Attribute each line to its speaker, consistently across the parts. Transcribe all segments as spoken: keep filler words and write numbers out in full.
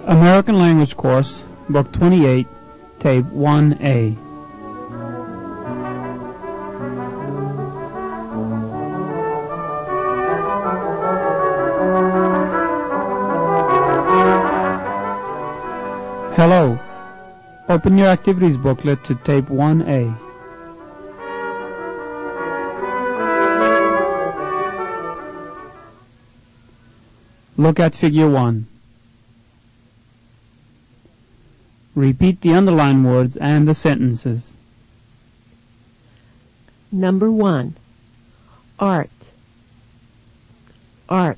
Speaker 1: American Language Course, Book twenty-eight, Tape one A. Hello. Open your activities booklet to Tape one A. Look at Figure one. Repeat the underlined words and the sentences.
Speaker 2: Number one. Art. Art.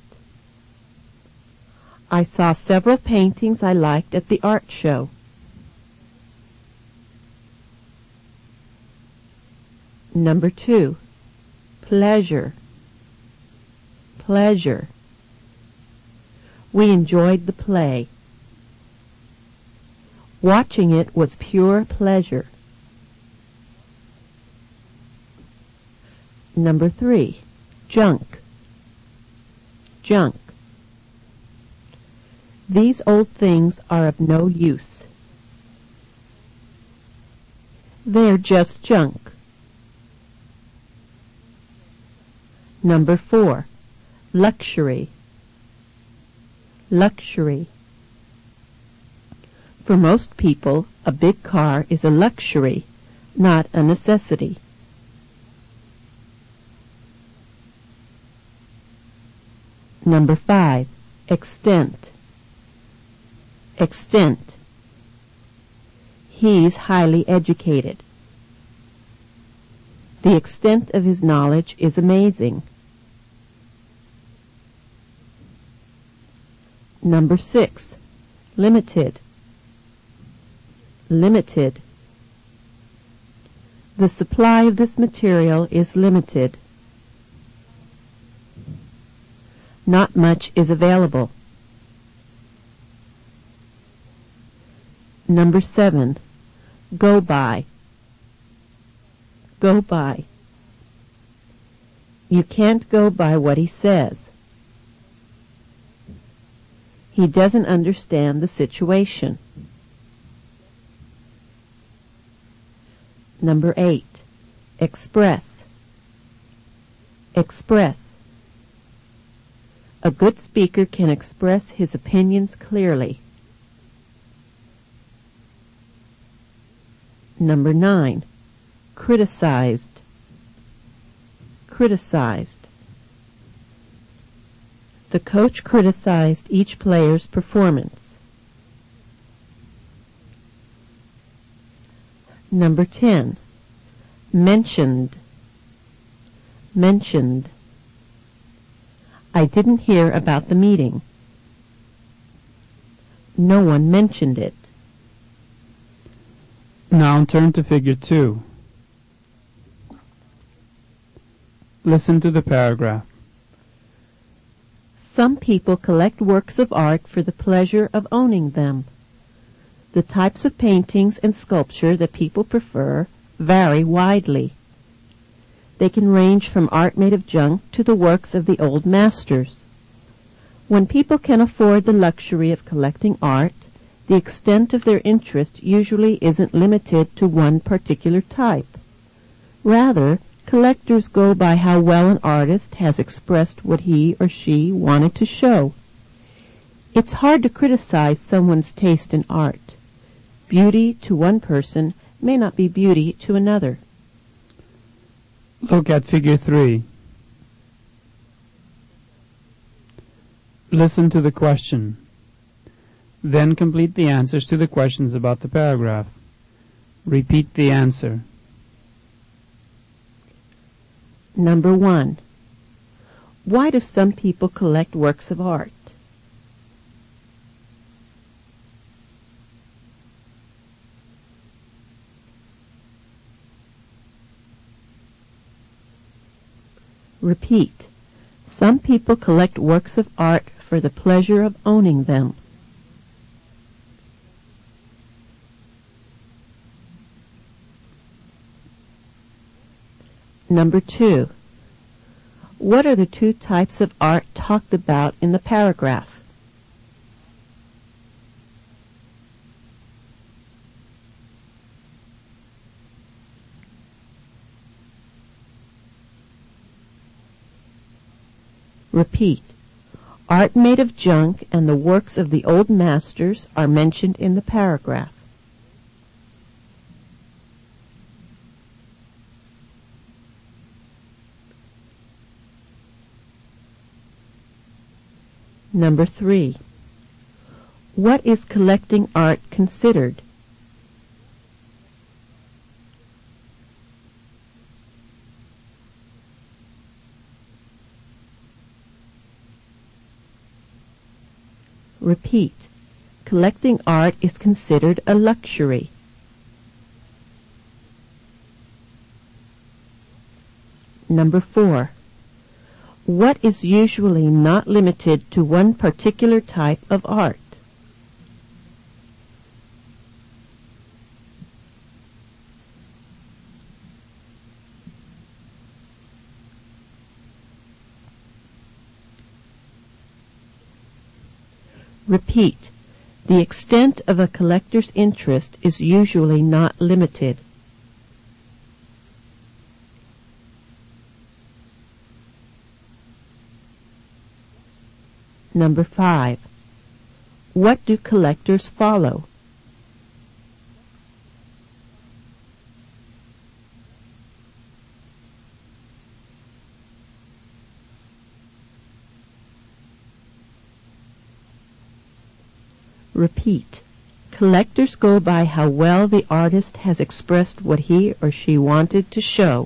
Speaker 2: I saw several paintings I liked at the art show. Number two. Pleasure. Pleasure. We enjoyed the play. Watching it was pure pleasure. Number three. Junk. Junk. These old things are of no use. They're just junk. Number four. Luxury. Luxury. For most people, a big car is a luxury, not a necessity. Number five. Extent. Extent. He's highly educated. The extent of his knowledge is amazing. Number six. Limited. Limited. The supply of this material is limited. Not much is available. Number seven. Go by. Go by. You can't go by what he says. He doesn't understand the situation. Number eight. Express. Express. A good speaker can express his opinions clearly. Number nine. Criticized. Criticized. The coach criticized each player's performance. Number ten. Mentioned. Mentioned. I didn't hear about the meeting. No one mentioned it.
Speaker 1: Now turn to Figure two. Listen to the paragraph.
Speaker 2: Some people collect works of art for the pleasure of owning them. The types of paintings and sculpture that people prefer vary widely. They can range from art made of junk to the works of the old masters. When people can afford the luxury of collecting art, the extent of their interest usually isn't limited to one particular type. Rather, collectors go by how well an artist has expressed what he or she wanted to show. It's hard to criticize someone's taste in art. Beauty to one person may not be beauty to another.
Speaker 1: Look at Figure three. Listen to the question. Then complete the answers to the questions about the paragraph. Repeat the answer.
Speaker 2: Number one. Why do some people collect works of art? Repeat. Some people collect works of art for the pleasure of owning them. Number two. What are the two types of art talked about in the paragraph? Repeat. Art made of junk and the works of the old masters are mentioned in the paragraph. Number three. What is collecting art considered? Repeat. Collecting art is considered a luxury. Number four. What is usually not limited to one particular type of art? Repeat. The extent of a collector's interest is usually not limited. Number five. What do collectors follow? Repeat. Collectors go by how well the artist has expressed what he or she wanted to show.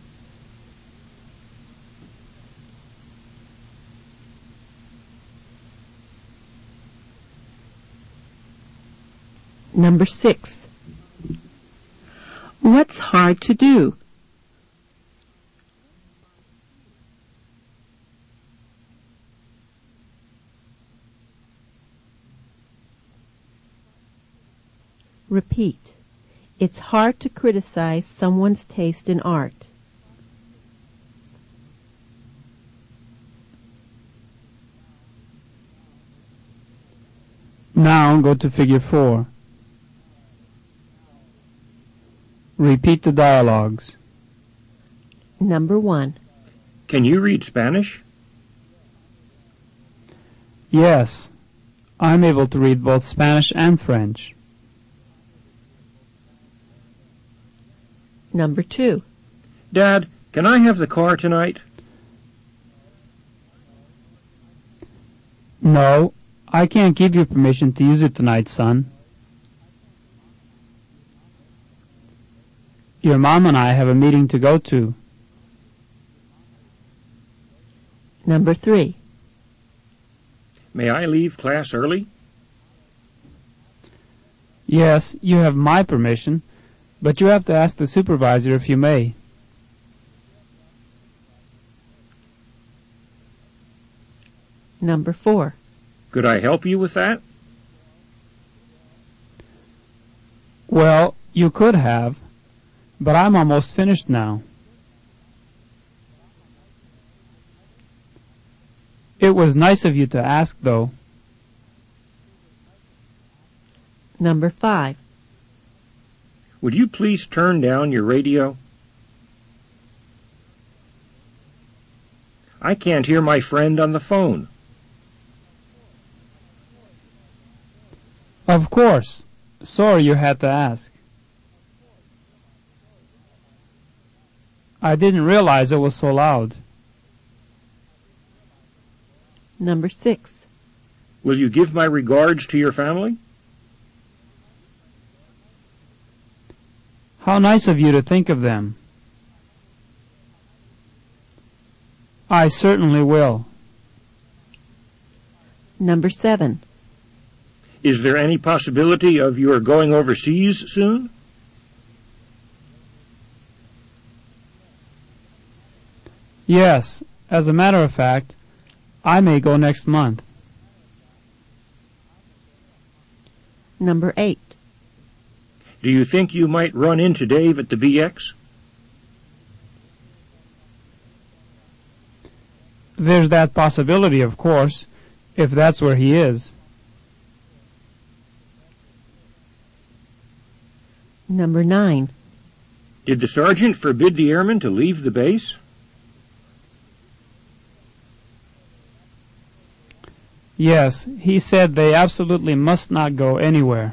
Speaker 2: Number six. What's hard to do? Repeat. It's hard to criticize someone's taste in art.
Speaker 1: Now go to figure four. Repeat the dialogues.
Speaker 2: Number one.
Speaker 3: Can you read Spanish?
Speaker 1: Yes, I'm able to read both Spanish and French.
Speaker 2: Number two.
Speaker 3: Dad, can I have the car tonight?
Speaker 1: No, I can't give you permission to use it tonight, son. Your mom and I have a meeting to go to.
Speaker 2: Number three.
Speaker 3: May I leave class early?
Speaker 1: Yes, you have my permission, but you have to ask the supervisor if you may.
Speaker 2: Number four.
Speaker 3: Could I help you with that?
Speaker 1: Well, you could have, but I'm almost finished now. It was nice of you to ask, though.
Speaker 2: Number five.
Speaker 3: Would you please turn down your radio? I can't hear my friend on the phone.
Speaker 1: Of course. Sorry you had to ask. I didn't realize it was so loud.
Speaker 2: Number six.
Speaker 3: Will you give my regards to your family?
Speaker 1: How nice of you to think of them. I certainly will.
Speaker 2: Number seven.
Speaker 3: Is there any possibility of your going overseas soon?
Speaker 1: Yes, as a matter of fact, I may go next month.
Speaker 2: Number eight.
Speaker 3: Do you think you might run into Dave at the B X?
Speaker 1: There's that possibility, of course, if that's where he is.
Speaker 2: Number nine.
Speaker 3: Did the sergeant forbid the airmen to leave the base?
Speaker 1: Yes, he said they absolutely must not go anywhere.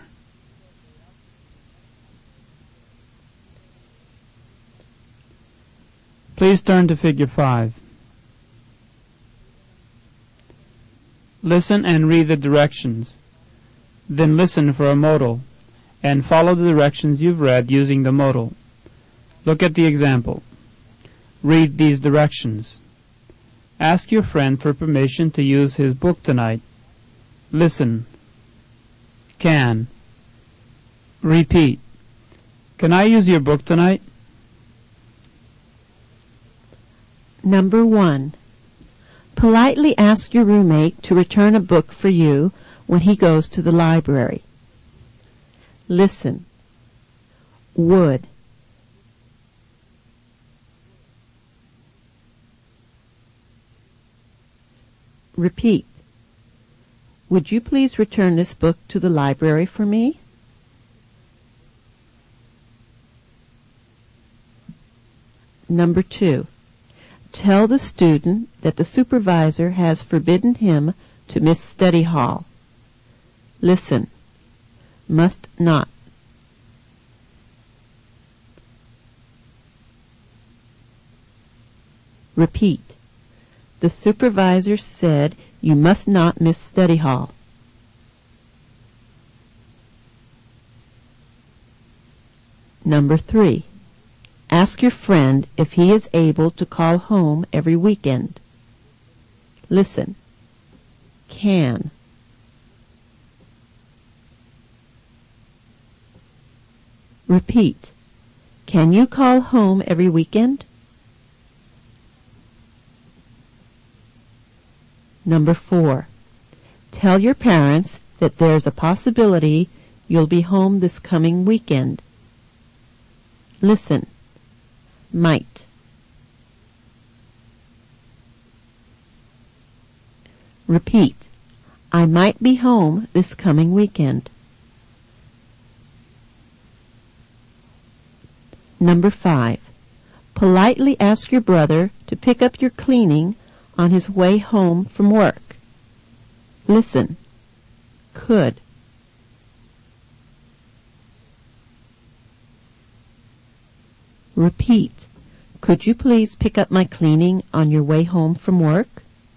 Speaker 1: Please turn to Figure five. Listen and read the directions. Then listen for a modal, and follow the directions you've read using the modal. Look at the example. Read these directions. Ask your friend for permission to use his book tonight. Listen. Can. Repeat. Can I use your book tonight?
Speaker 2: Number one. Politely ask your roommate to return a book for you when he goes to the library. Listen. Would. Repeat. Would you please return this book to the library for me? Number two. Tell the student that the supervisor has forbidden him to miss study hall. Listen. Must not. Repeat. The supervisor said you must not miss study hall. Number three. Ask your friend if he is able to call home every weekend. Listen. Can. Repeat. Can you call home every weekend? Number four. Tell your parents that there's a possibility you'll be home this coming weekend. Listen. Might. Repeat. I might be home this coming weekend. Number five. Politely ask your brother to pick up your cleaning on his way home from work. Listen. Could. Repeat. Could you please pick up my cleaning on your way home from work?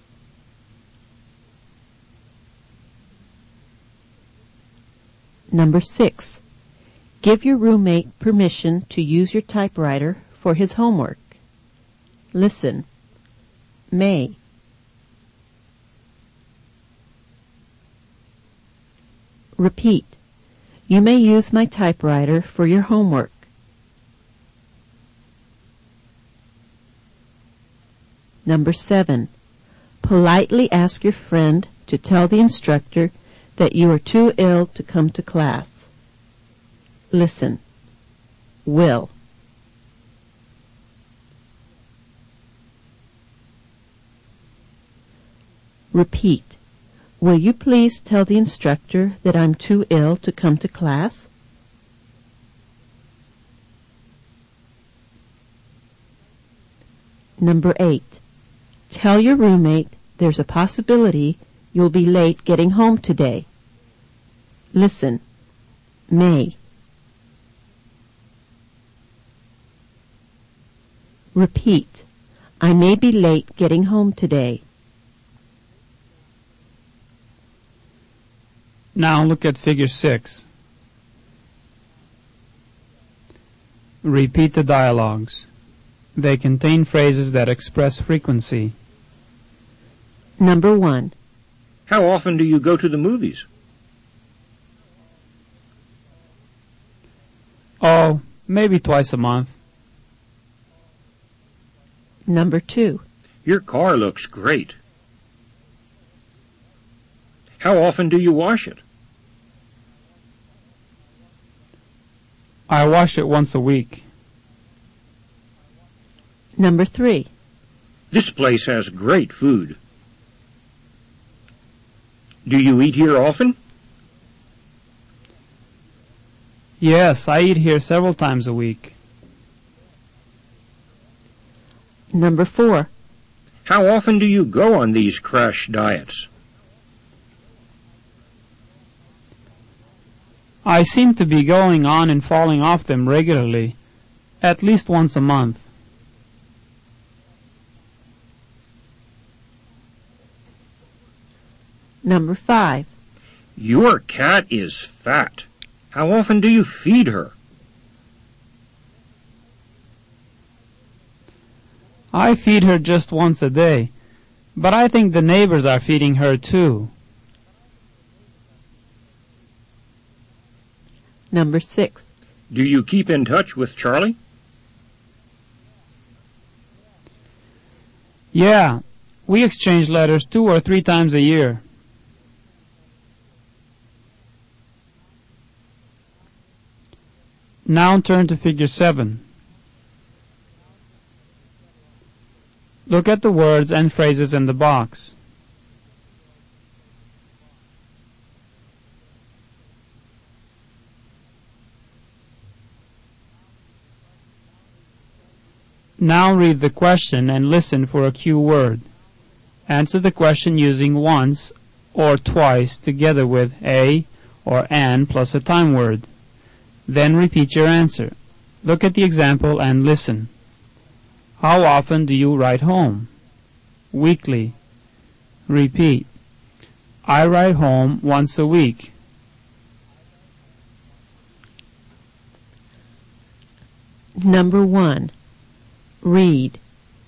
Speaker 2: Number six. Give your roommate permission to use your typewriter for his homework. Listen. May. Repeat. You may use my typewriter for your homework. Number seven. Politely ask your friend to tell the instructor that you are too ill to come to class. Listen. Will. Repeat. Will you please tell the instructor that I'm too ill to come to class? Number eight. Tell your roommate there's a possibility you'll be late getting home today. Listen. May. Repeat. I may be late getting home today.
Speaker 1: Now look at Figure six. Repeat the dialogues. They contain phrases that express frequency.
Speaker 2: Number one.
Speaker 3: How often do you go to the movies?
Speaker 1: Oh, maybe twice a month.
Speaker 2: Number two.
Speaker 3: Your car looks great. How often do you wash it?
Speaker 1: I wash it once a week.
Speaker 2: Number three.
Speaker 3: This place has great food. Do you eat here often?
Speaker 1: Yes, I eat here several times a week.
Speaker 2: Number four.
Speaker 3: How often do you go on these crash diets?
Speaker 1: I seem to be going on and falling off them regularly, at least once a month.
Speaker 2: Number five.
Speaker 3: Your cat is fat. How often do you feed her?
Speaker 1: I feed her just once a day, but I think the neighbors are feeding her too.
Speaker 2: Number six.
Speaker 3: Do you keep in touch with Charlie?
Speaker 1: Yeah, we exchange letters two or three times a year. Now turn to figure seven. Look at the words and phrases in the box. Now read the question and listen for a cue word. Answer the question using once or twice together with a or an plus a time word. Then repeat your answer. Look at the example and listen. How often do you write home? Weekly. Repeat. I write home once a week.
Speaker 2: Number one. Read.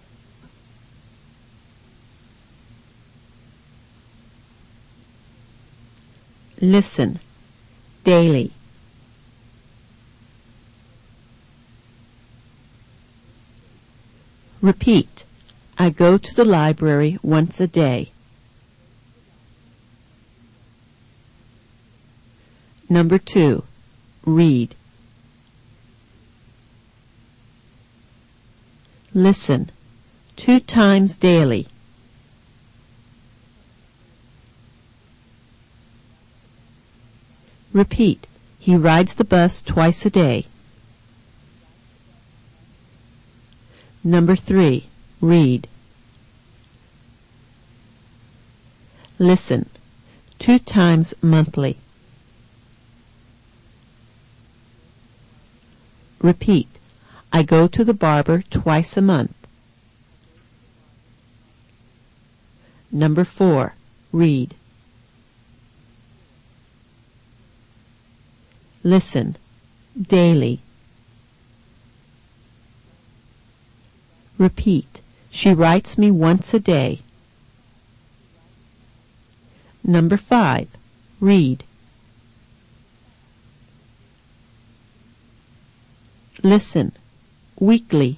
Speaker 2: Listen. Daily. Repeat. I go to the library once a day. Number two. Read. Listen. Two times daily. Repeat. He rides the bus twice a day. Number three. Read. Listen. Two times monthly. Repeat. I go to the barber twice a month. Number four. Read. Listen. Daily. Repeat. She writes me once a day. Number five. Read. Listen. Weekly.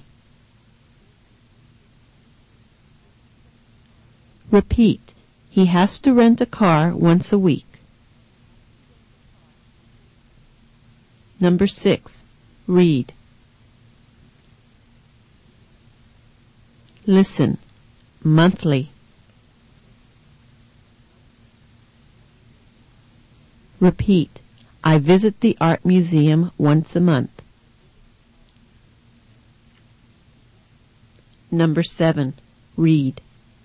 Speaker 2: Repeat. He has to rent a car once a week. Number six. Read. Listen. Monthly. Repeat. I visit the art museum once a month. Number seven. Read.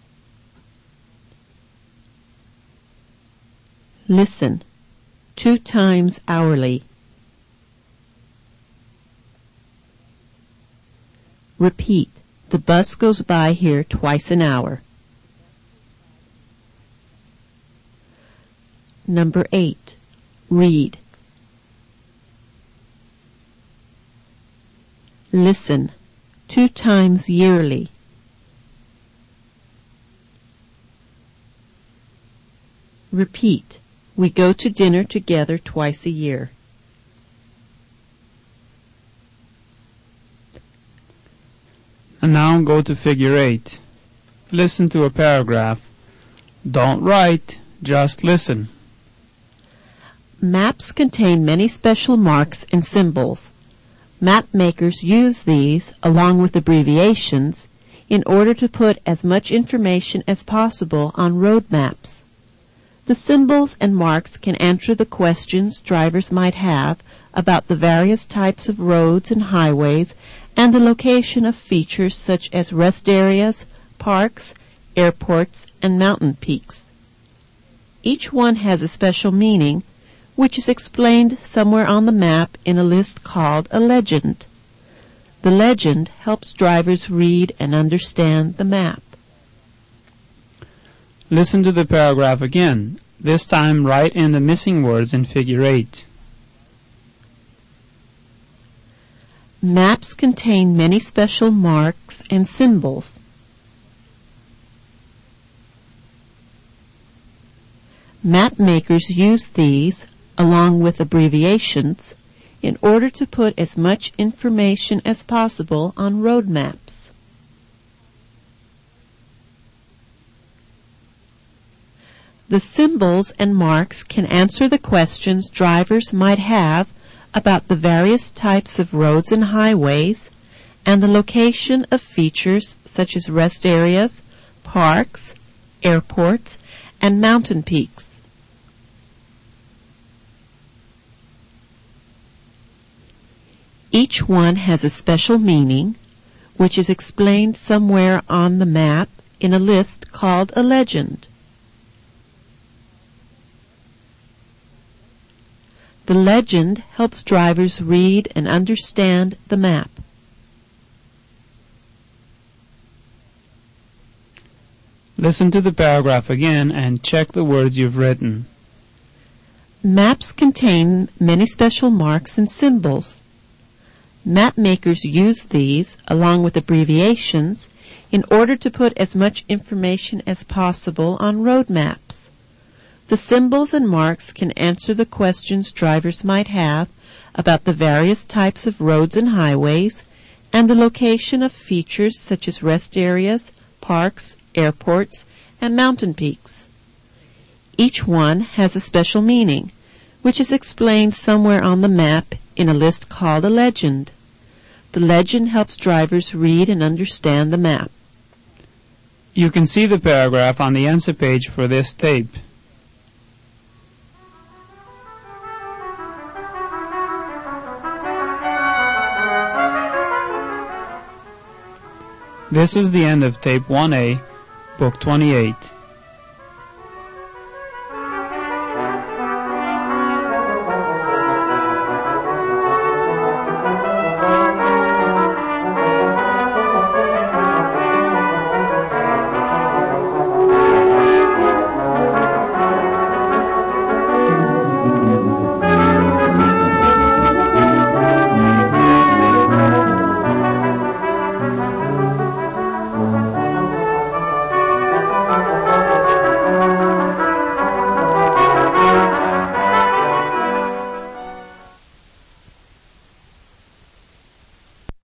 Speaker 2: Listen. Two times hourly. Repeat. The bus goes by here twice an hour. Number eight. Read. Listen. Two times yearly. Repeat. We go to dinner together twice a year.
Speaker 1: And now go to figure eight. Listen to a paragraph. Don't write, just listen.
Speaker 2: Maps contain many special marks and symbols. Map makers use these, along with abbreviations, in order to put as much information as possible on road maps. The symbols and marks can answer the questions drivers might have about the various types of roads and highways and the location of features such as rest areas, parks, airports, and mountain peaks. Each one has a special meaning, which is explained somewhere on the map in a list called a legend. The legend helps drivers read and understand the map.
Speaker 1: Listen to the paragraph again. This time write in the missing words in figure eight.
Speaker 2: Maps contain many special marks and symbols. Map makers use these, along with abbreviations, in order to put as much information as possible on road maps. The symbols and marks can answer the questions drivers might have about the various types of roads and highways and the location of features such as rest areas, parks, airports, and mountain peaks. Each one has a special meaning, which is explained somewhere on the map in a list called a legend. The legend helps drivers read and understand the map.
Speaker 1: Listen to the paragraph again and check the words you've written.
Speaker 2: Maps contain many special marks and symbols. Map makers use these, along with abbreviations, in order to put as much information as possible on road maps. The symbols and marks can answer the questions drivers might have about the various types of roads and highways and the location of features such as rest areas, parks, airports, and mountain peaks. Each one has a special meaning, which is explained somewhere on the map in a list called a legend. The legend helps drivers read and understand the map.
Speaker 1: You can see the paragraph on the answer page for this tape. This is the end of Tape one A, Book twenty-eight.